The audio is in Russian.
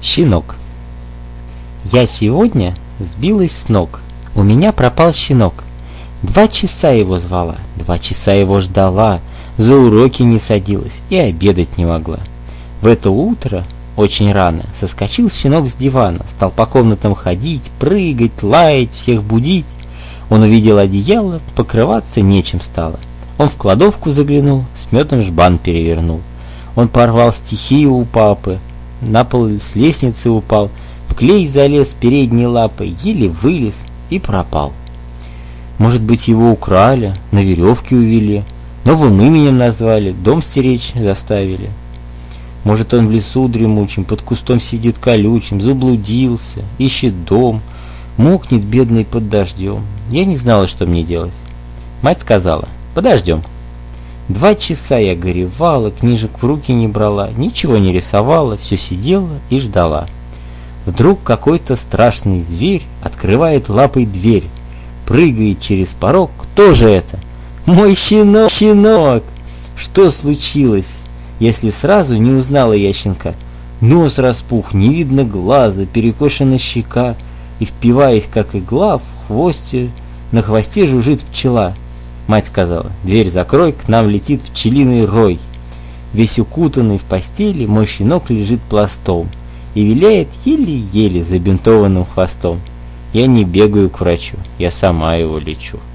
Щенок. Я сегодня сбилась с ног. У меня пропал щенок. 2 часа его звала, 2 часа его ждала, за уроки не садилась и обедать не могла. В это утро, очень рано, соскочил щенок с дивана, стал по комнатам ходить, прыгать, лаять, всех будить. Он увидел одеяло, покрываться нечем стало. Он в кладовку заглянул, с медом жбан перевернул. Он порвал стихи у папы, на пол с лестницы упал, в клей залез передней лапой, еле вылез и пропал. Может быть, его украли, на веревке увели, новым именем назвали, дом стеречь заставили. Может, он в лесу дремучим, под кустом сидит колючим, заблудился, ищет дом, мокнет бедный под дождем. Я не знала, что мне делать. Мать сказала: подождем. 2 часа я горевала, книжек в руки не брала, ничего не рисовала, все сидела и ждала. Вдруг какой-то страшный зверь открывает лапой дверь, прыгает через порог. Кто же это? Мой щенок! Щенок! Что случилось, если сразу не узнала я щенка? Нос распух, не видно глаза, перекошена щека, и, впиваясь как игла, на хвосте жужжит пчела. Мать сказала: дверь закрой, к нам летит пчелиный рой. Весь укутанный в постели мой щенок лежит пластом и виляет еле-еле забинтованным хвостом. Я не бегаю к врачу, я сама его лечу.